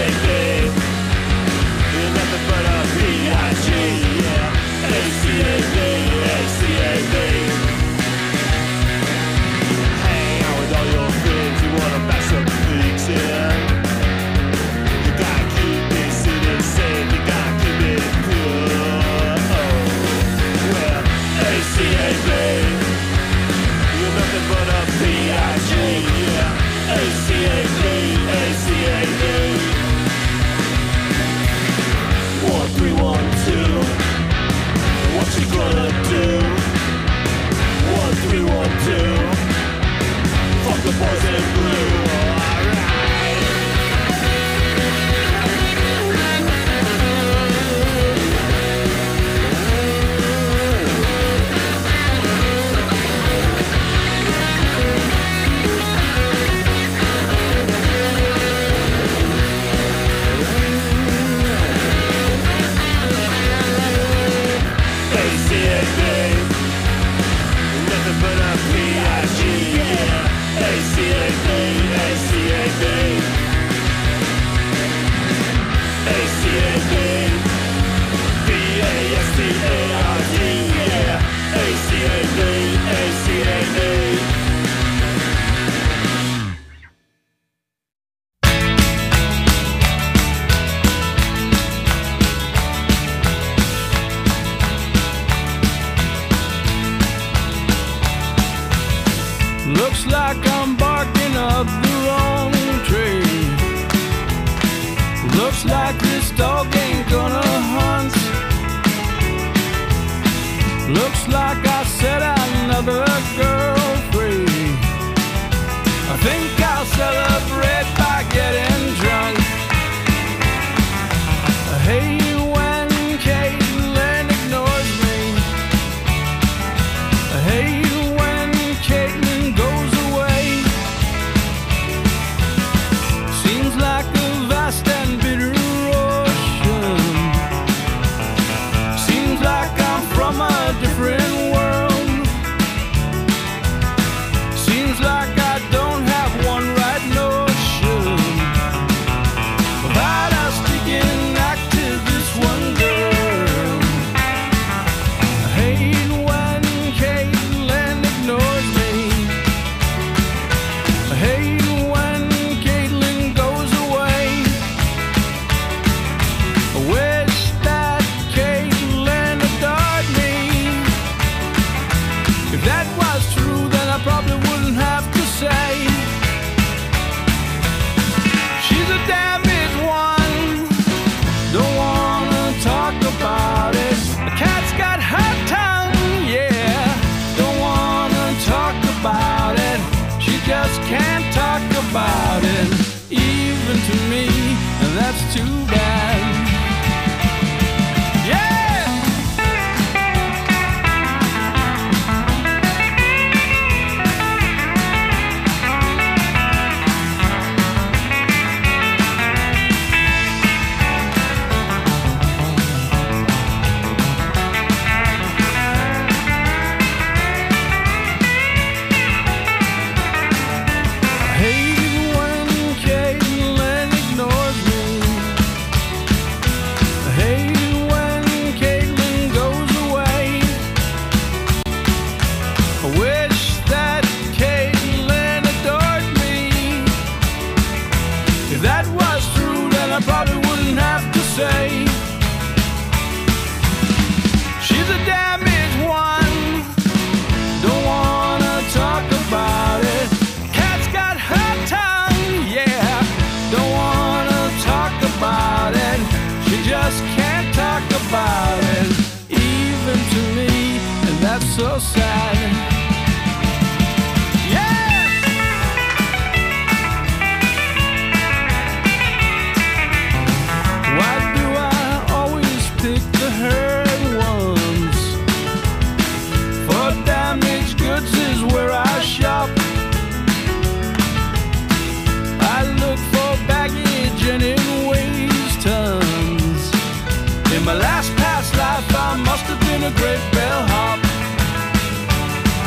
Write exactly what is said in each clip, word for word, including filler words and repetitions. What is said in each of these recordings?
My last past life, I must have been a great bellhop.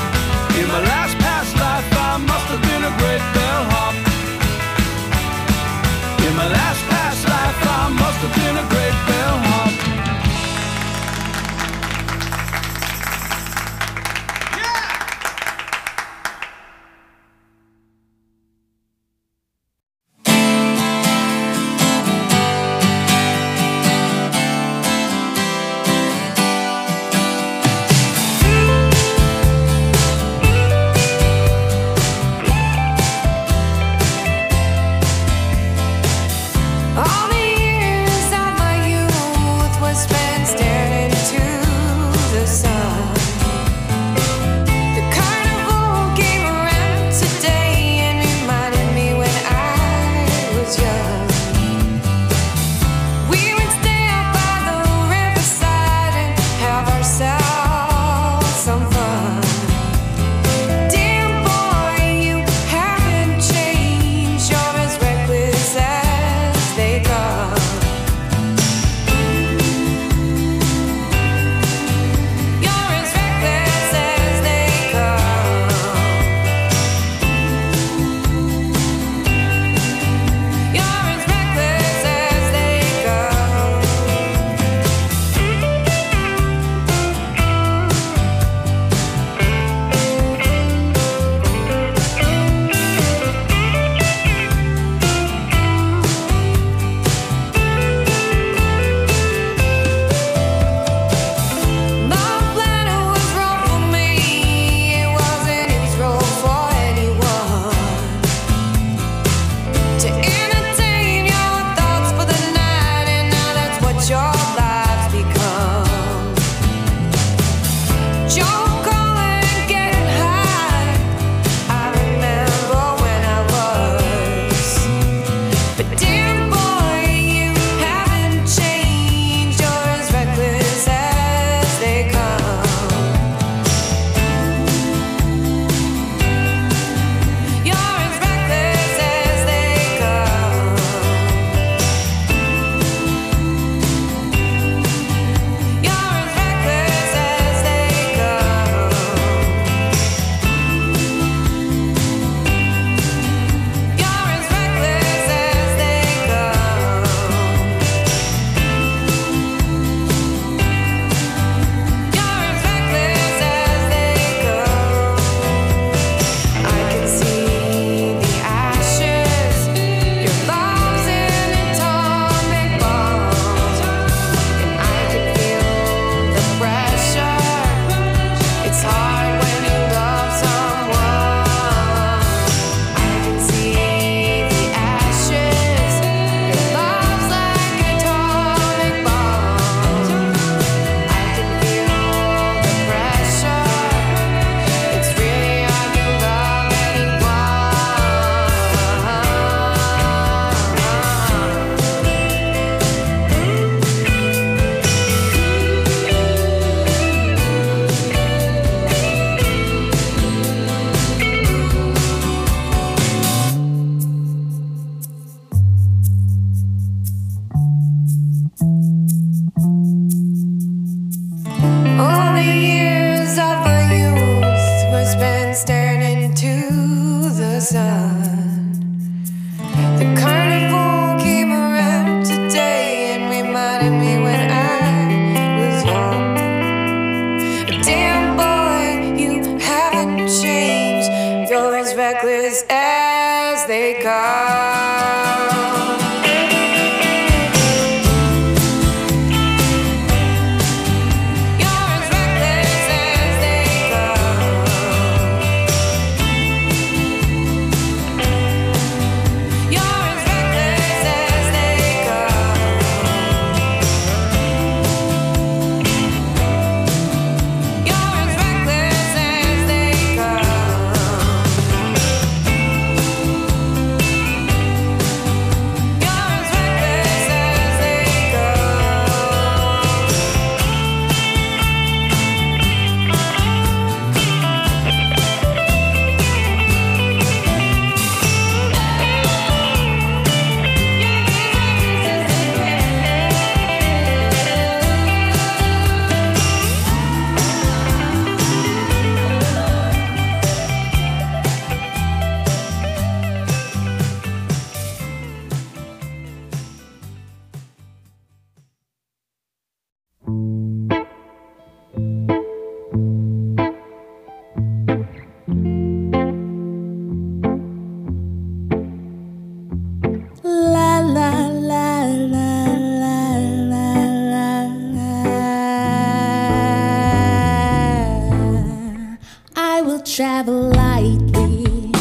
Travel lightly.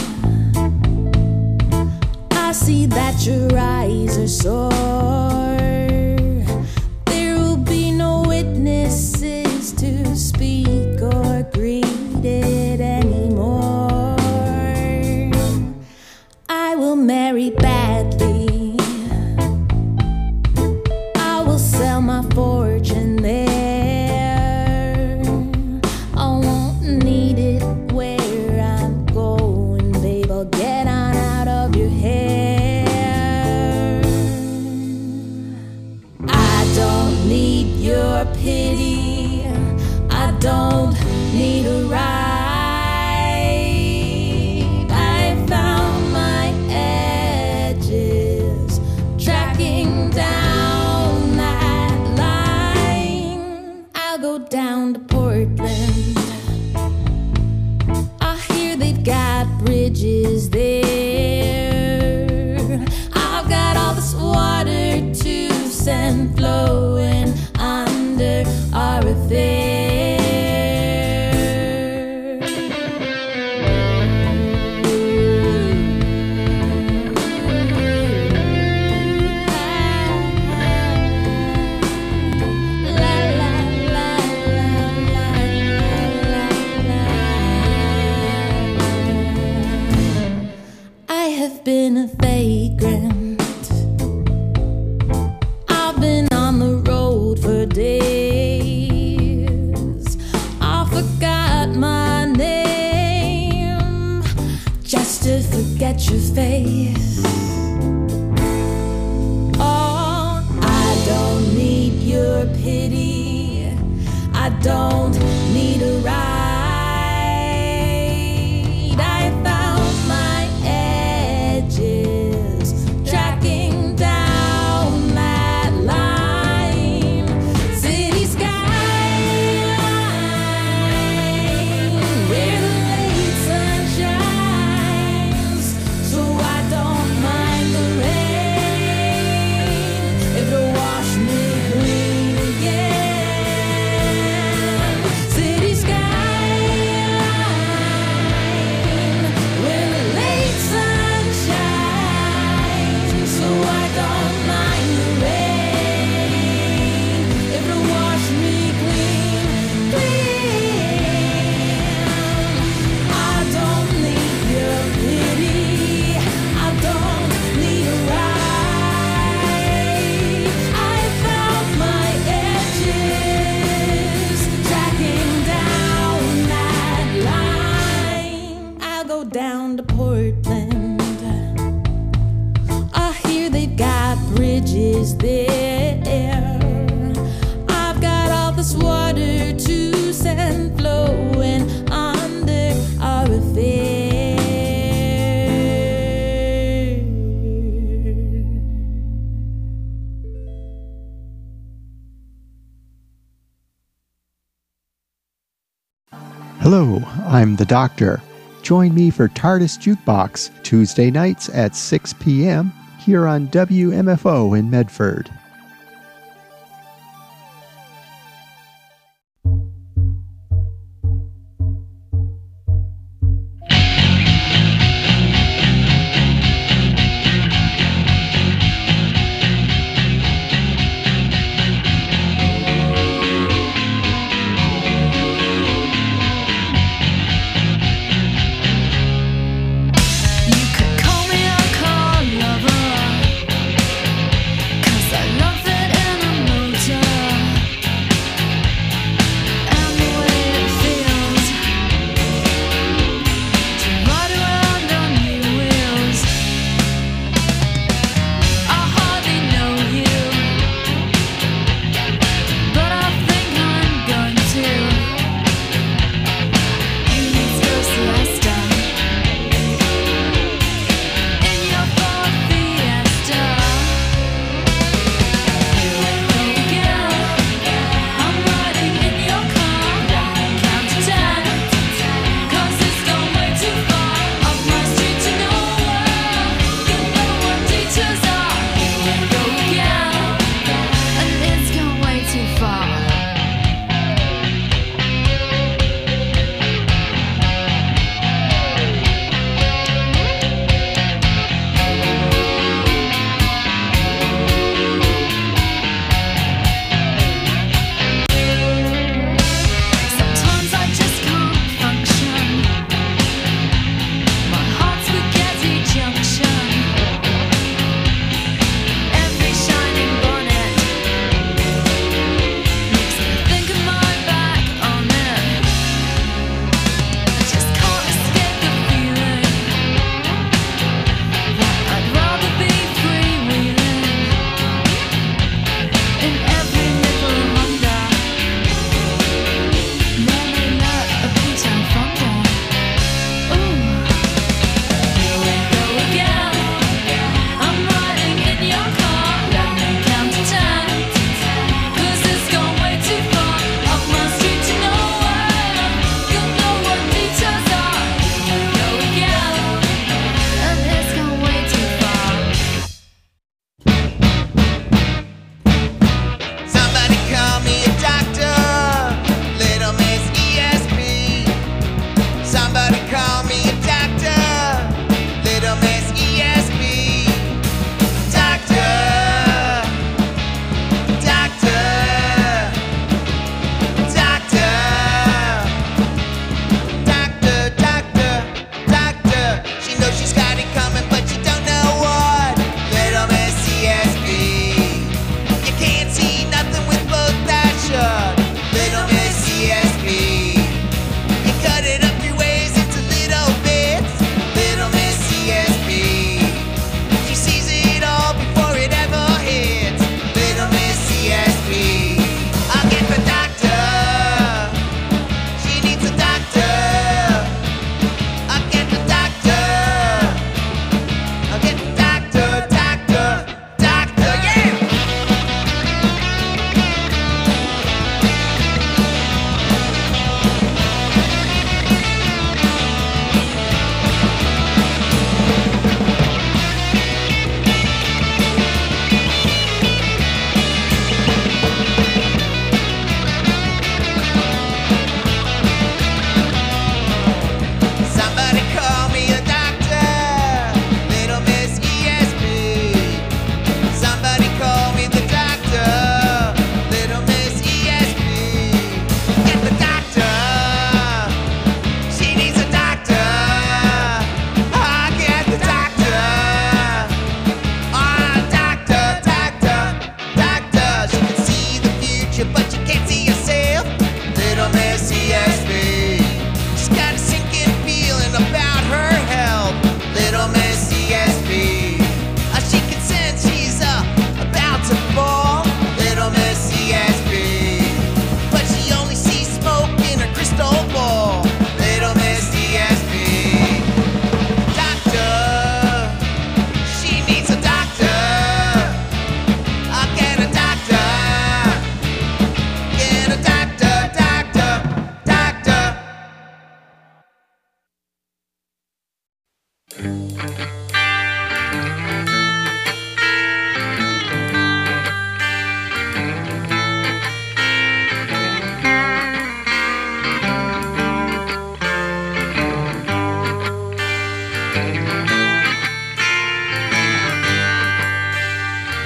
I see that your eyes are sore. There will be no witnesses to speak or greet it anymore. I will marry badly. I will sell my fortune there. I won't need it where I'm going, babe. I'll get on out of your hair. I don't need your pity. I don't need a ride. I found my edges, tracking down that line. I'll go down to Portland. I hear they've got bridges there. I've got all this water to send flowing under our affair. I have been a vagrant is there. I've got all this water to send flowing under our affair. Hello, I'm the Doctor. Join me for TARDIS Jukebox Tuesday nights at six p.m. here on W M F O in Medford. You could call me a car lover, 'cause I love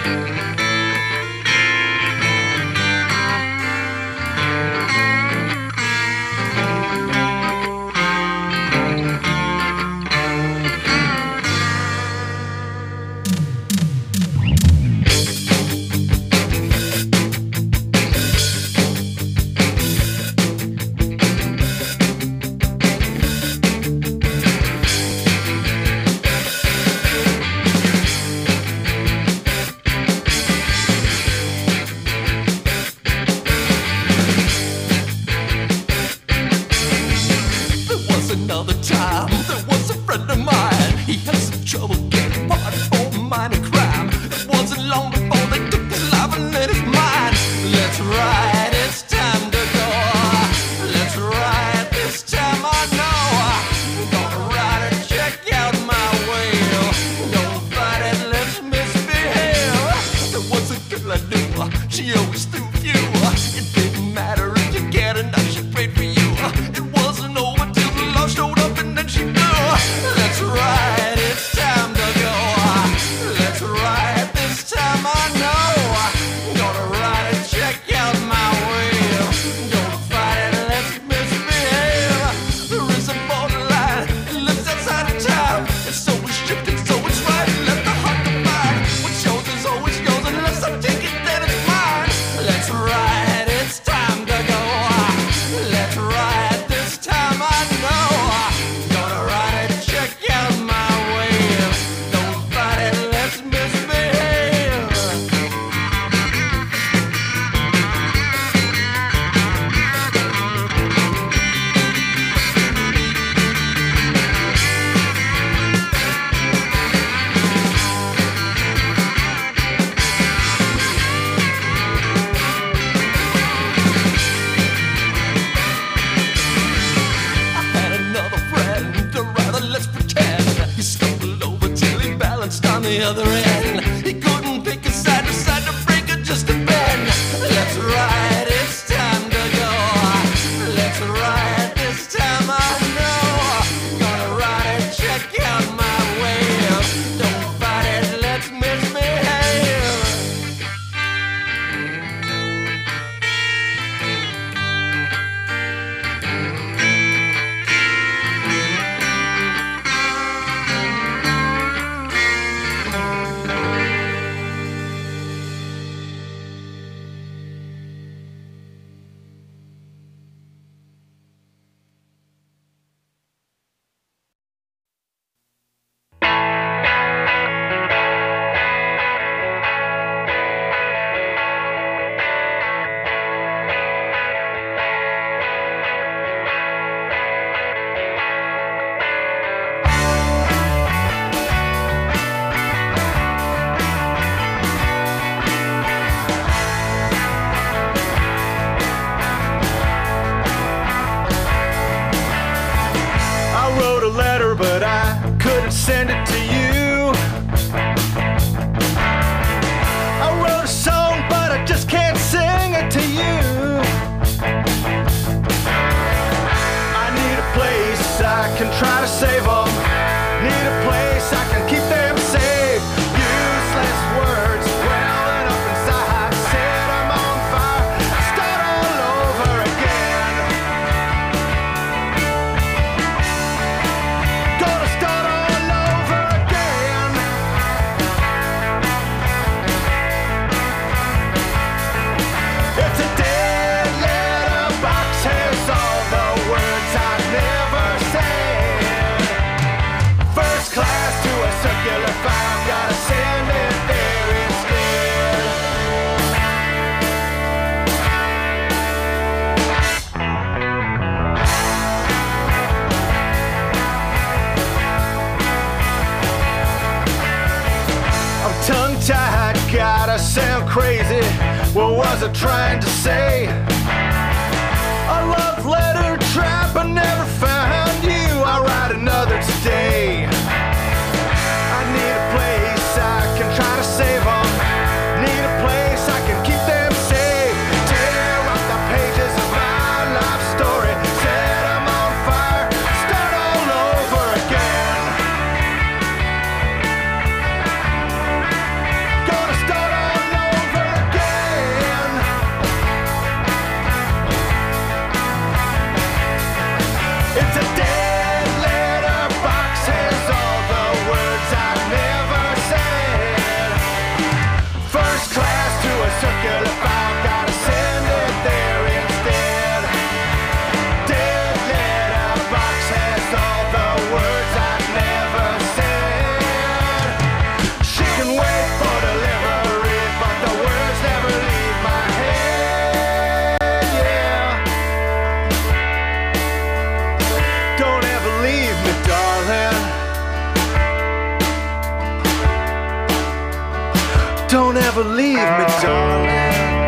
Send it to you. I wrote a song, but I just can't sing it to you. I need a place I can try to save them. Need a place I can keep them safe. Useless words welling up inside. Set them on fire. Start all over again. Gonna start all tongue-tied, gotta sound crazy. What was I trying to say? A love letter trap, I never found you. I'll write another today. I need a place I can try to save them. Need a place I can keep them safe. Tear up the pages of my life story. Set them on fire. Start all over again. Gonna start Don't ever leave me, darling.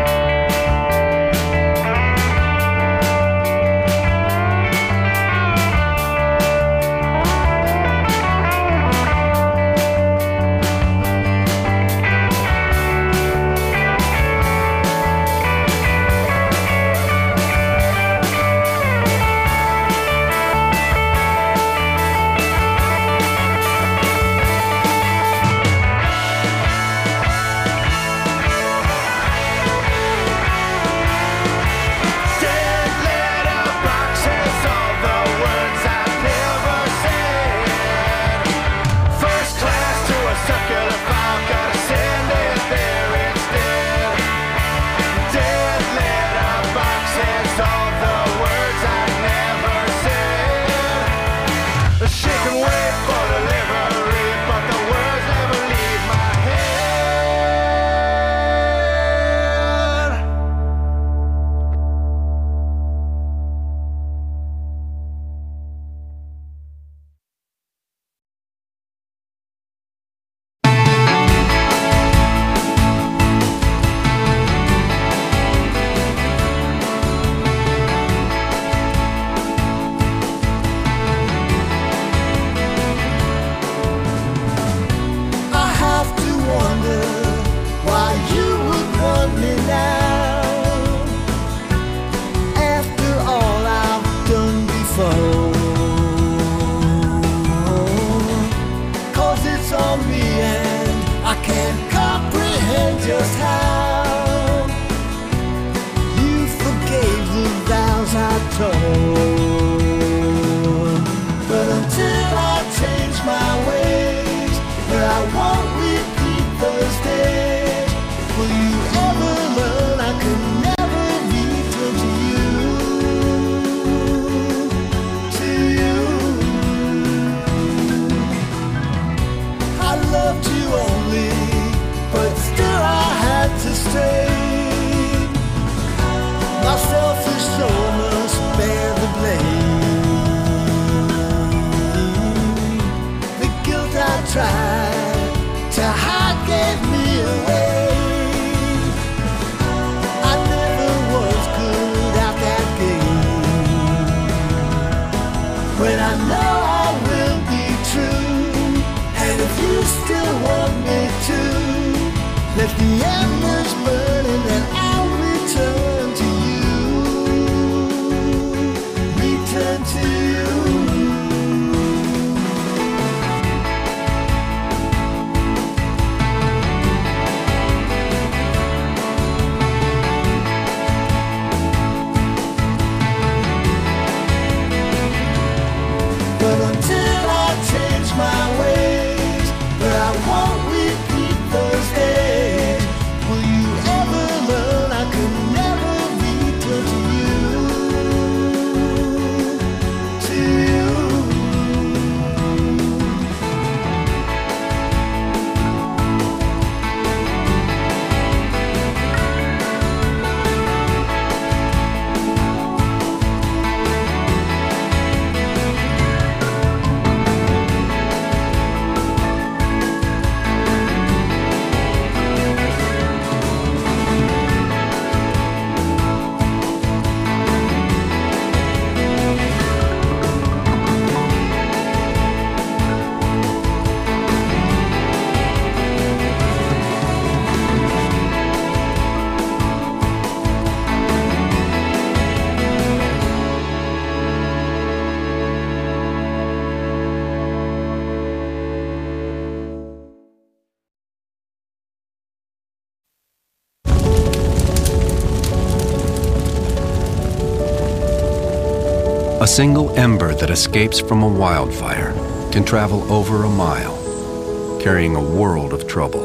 A single ember that escapes from a wildfire can travel over a mile, carrying a world of trouble.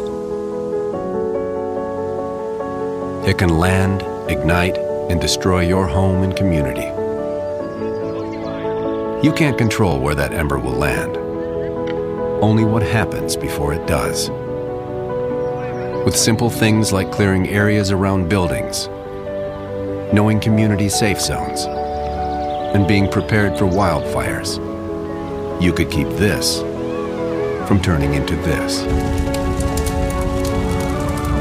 It can land, ignite, and destroy your home and community. You can't control where that ember will land, only what happens before it does. With simple things like clearing areas around buildings, knowing community safe zones, and being prepared for wildfires, you could keep this from turning into this.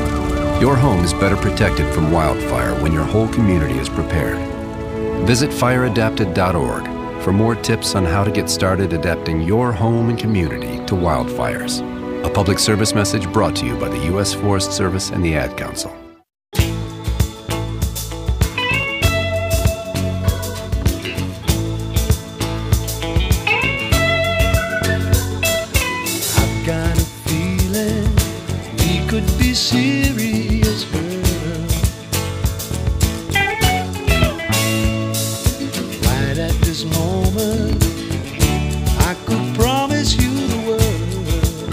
Your home is better protected from wildfire when your whole community is prepared. Visit fire adapted dot org for more tips on how to get started adapting your home and community to wildfires. A public service message brought to you by the U S Forest Service and the Ad Council. I've got a feeling we could be serious, girl. Right at this moment, I could promise you the world.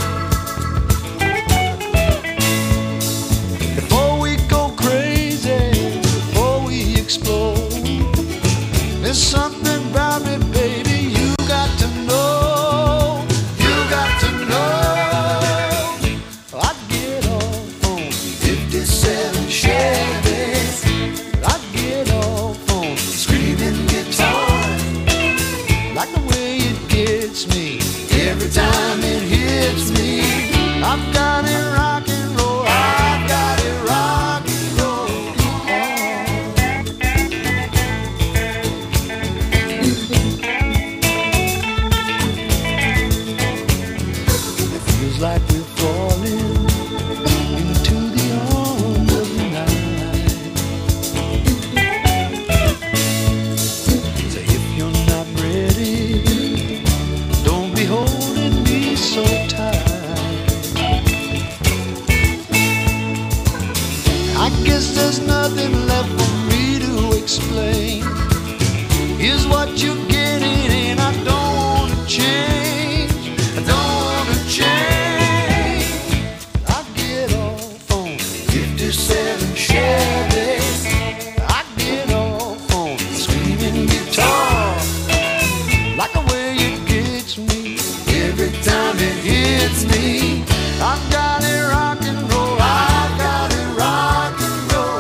Before we go crazy, before we explode, there's something about me, baby, you got to know. You got to know. I'd get off on fifty-seven Chevys. I'd get off on screaming guitar. Like the way it gets me every time it hits me. I've got it rock and roll. I've got it rock and roll. It feels like we're falling into the arms of the night. So if you're not ready, don't be holding me so tight. I guess there's nothing left for me to explain. Here's what you're getting, and I don't want to change. I don't want to change. I get off on fifty-seven Chevys. I get off on screaming guitar. Like the way it gets me every time it hits me. I've got it rock and roll. I've got it rock and roll.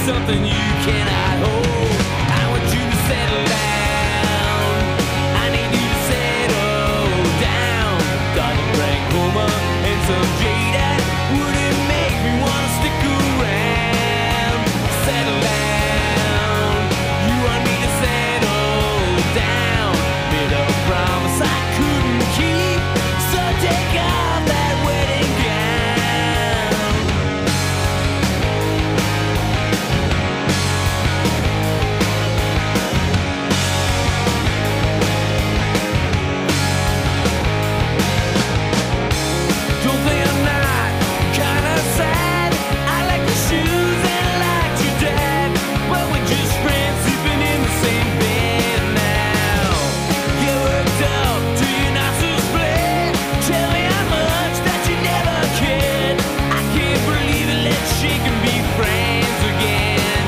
something you cannot hold. I want you to settle down. I need you to settle down. Got a brain coma and some jade that wouldn't make me wanna stick around. Settle down. You want me to settle down. Made a promise I couldn't keep, so take off that wedding gown. Don't think I'm not kinda sad. I like the shoes and like your dad, but we're just friends sleeping in the same bed now. Get worked up to your not so split. Tell me how much that you never cared. I can't believe it. Let's shake and be friends again.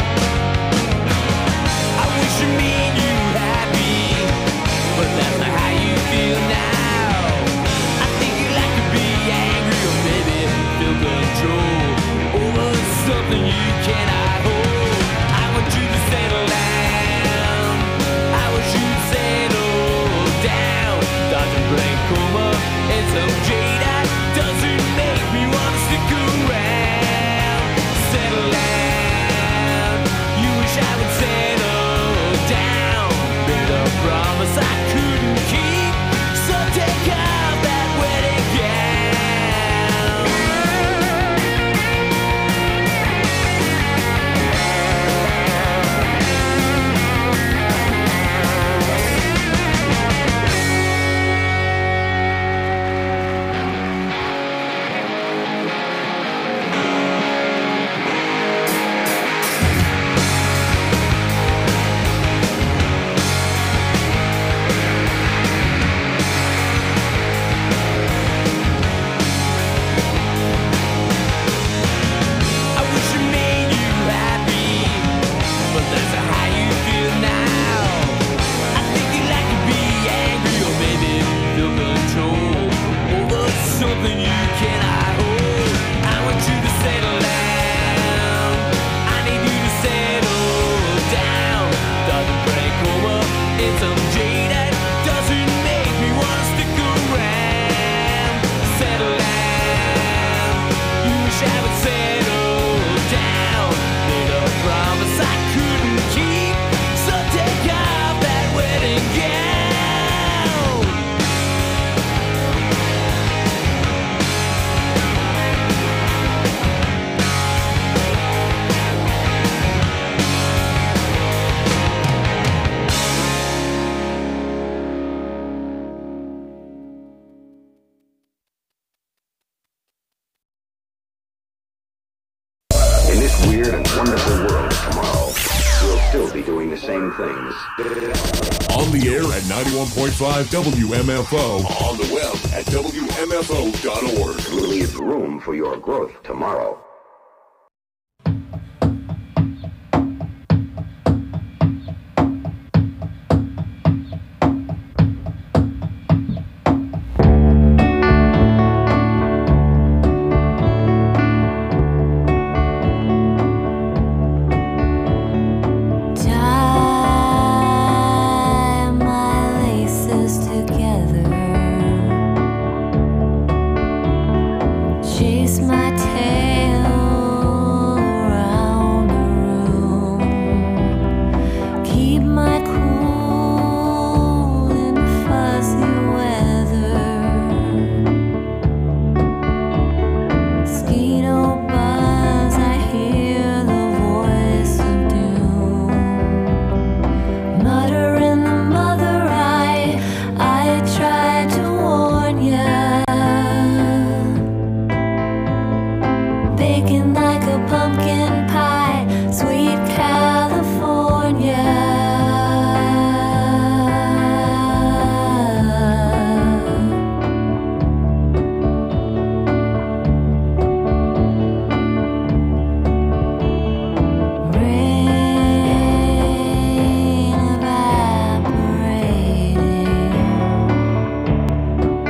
I wish you made you happy, but that's not how you feel now. I think you like to be angry or maybe feel control over something you cannot hold. I want you to settle down. I want you to settle down. Dodging brain coma and some jade that doesn't make me wanna stick around. Settle down. You wish I would settle down. Made a promise I couldn't keep, so take off that wedding gown. I wish you made you happy, but that's not how you feel now. I think you like to be angry or maybe feel control over something you cannot hold. I want you to settle down. I need you to settle down. Doesn't break over in some jade that doesn't make me wanna stick around. Settle down. You wish I would settle down. Made a promise I couldn't keep, so take off that wedding gown. In this weird and wonderful world of tomorrow, we'll still be doing the same things. On the air at ninety-one point five W M F O. On the web at W M F O dot org. We'll leave room for your growth tomorrow. Tie my laces together, chase my tail around the room, keep my cool in fuzzy weather. Mosquito buzz, I hear the voice of doom. Mutter in the mother eye, I tried to warn ya. Baking like a pumpkin pie, sweet California. Rain evaporating,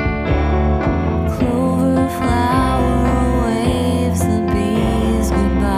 clover flower waves the bees goodbye.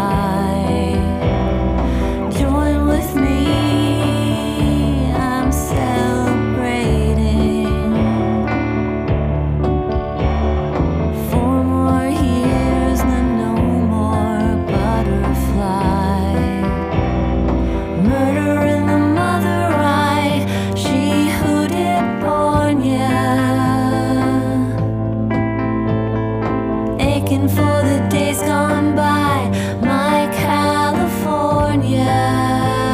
aching for the days gone by, my California.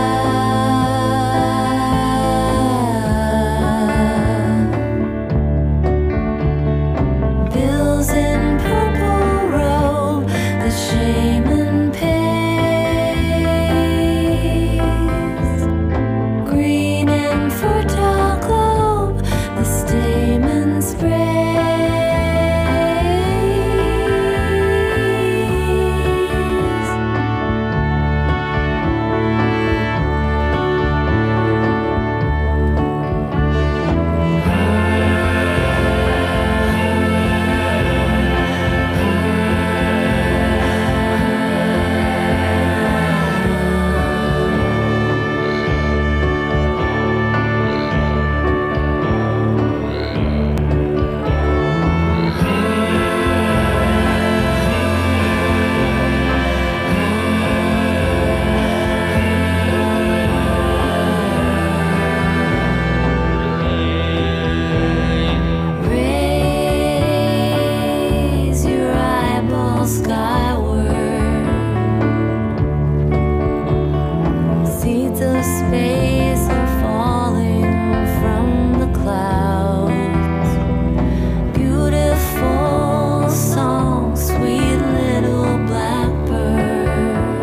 Bills in purple robe, the shaman pays. Green and fertile globe, the stamen sprays. Raise your eyeballs skyward. Seeds of space are falling from the clouds. Beautiful song, sweet little blackbird.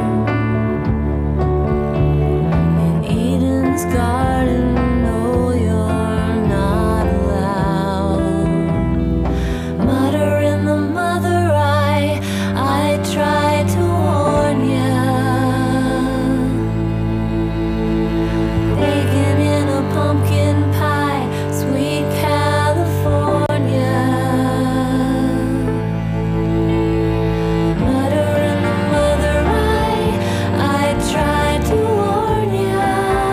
In Eden's garden, no, you're not allowed. Mutter in the mother eye, I try to warn ya. Bacon in a pumpkin pie, sweet California. Mutter in the mother eye, I try to warn ya.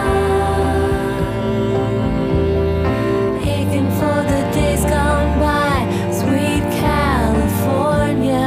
Aching for the days gone by, sweet California.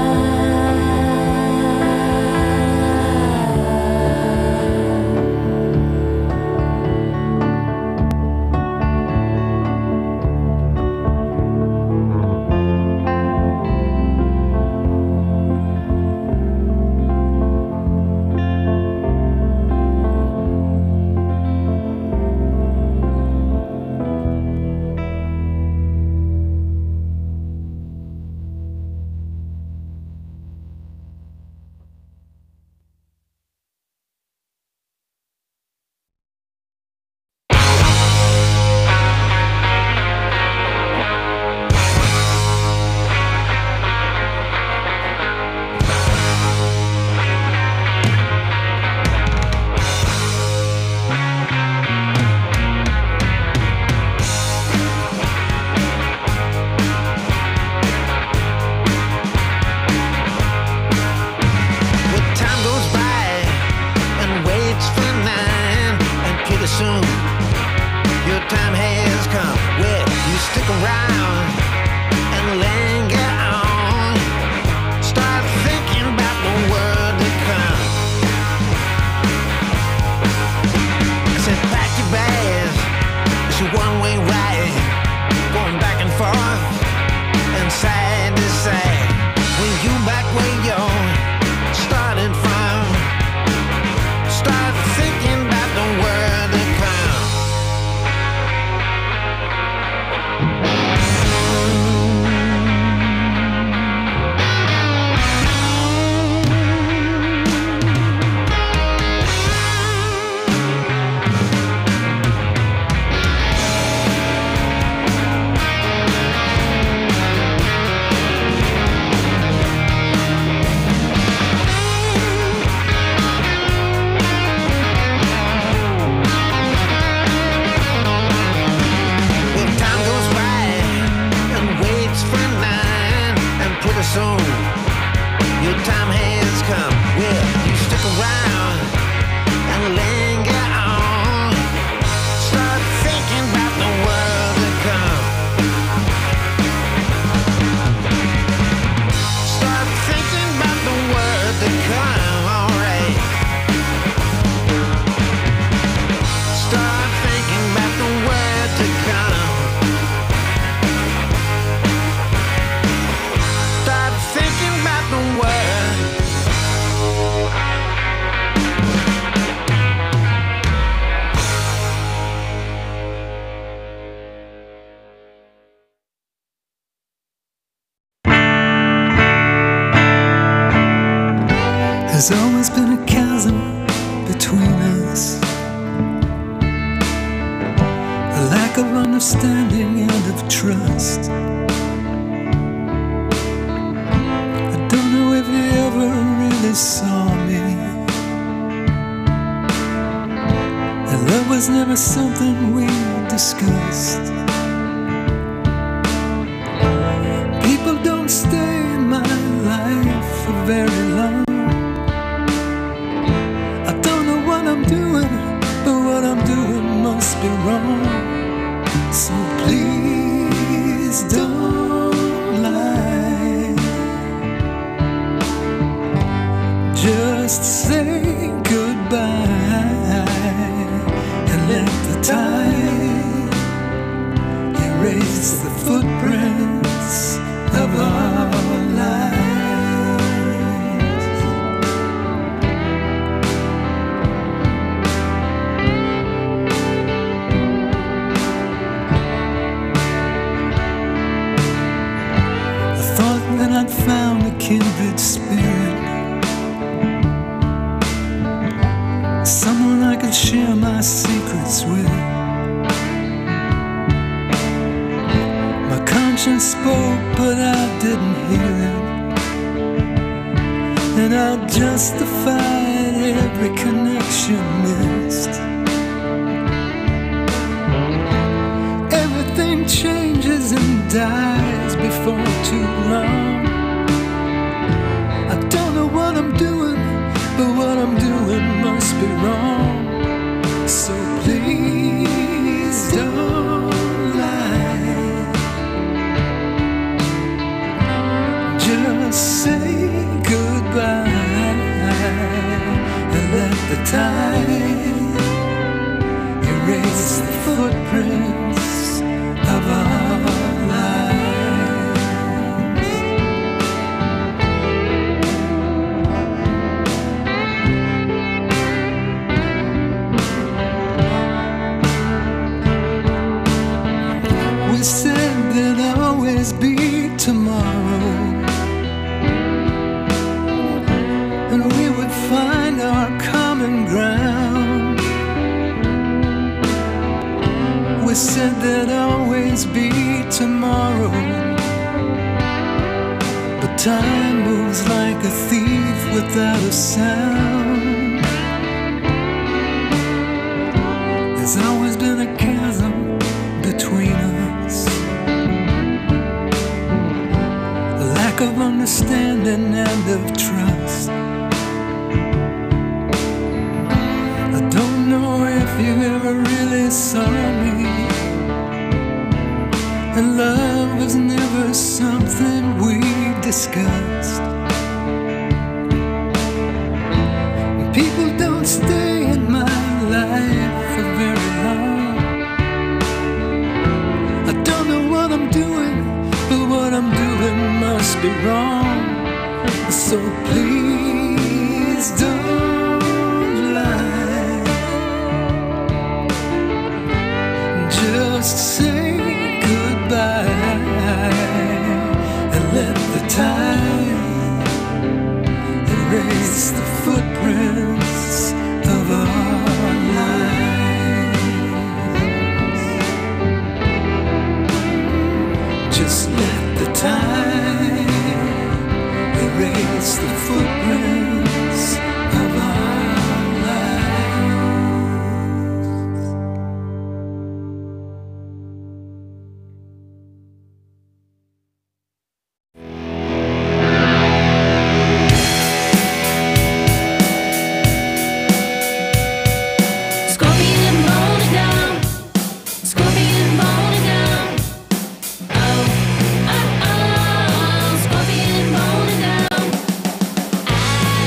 Well, time goes by and waits for nine, and pretty soon your time has come. Well, you stick around and linger on. Start thinking about the world to come. I said, pack your bags. It's a one-way ride, going back and forth and side to side. When you back where you're starting from, start thinking about the world to come. Well, time goes by and waits for nine, and pretty soon your time has come. Well, you stick around and linger on. Start thinking about the world to come. Start thinking about the world to come. All right. Start thinking about the world to come. Start thinking There's always been a chasm between us, a lack of understanding and of trust. I don't know if you ever really saw me, and love was never something we discussed. People don't stay in my life for very long. I don't know what I'm doing, but what I'm doing must be wrong. So please don't lie. Just say goodbye and let the tide erase the footprints of our lives. I thought that I'd found a kindred spirit, someone I could share my secrets with. My conscience spoke, but I didn't hear it, and I justified every connection missed. Everything changes and dies before too long. I don't know what I'm doing, but what I'm doing must be wrong. So please don't lie. Just say goodbye and let the tide erase the footprints of our lives. We said there'd always be tomorrow, and we would find our common ground. We said there'd always be tomorrow, but time moves like a thief without a sound. There's always been a chasm between us, a lack of understanding and of trust. I don't know if you ever really saw me, and love was never something we discussed. People don't stay in my life for very long. I don't know what I'm doing, but what I'm doing must be wrong. So please don't lie. Just say goodbye and let the tide erase the footprints of our lives. Just let the tide erase the footprints of our lives. Scorpion bone down, scorpion bone down. Oh, oh, oh, scorpion bone down. I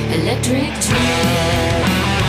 Electric Tree.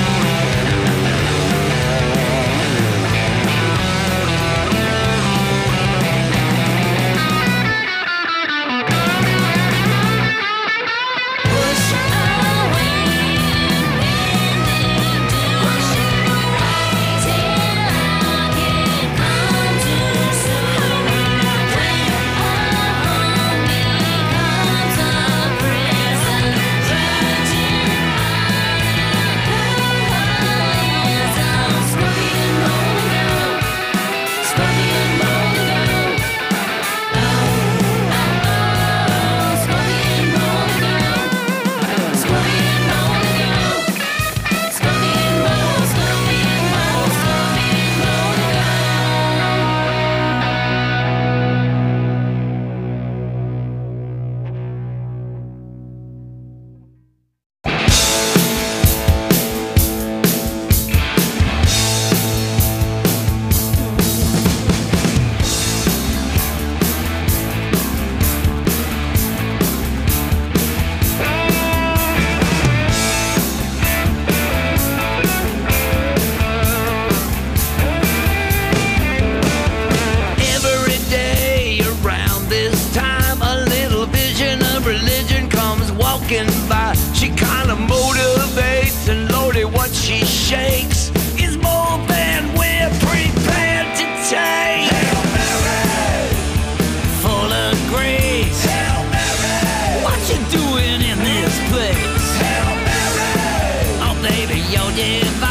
By. She kinda motivates, and Lordy, what she shakes is more than we're prepared to take. Hail Mary, full of grace. Hail Mary, what you doing in this place? Hail Mary, oh baby, you're divine.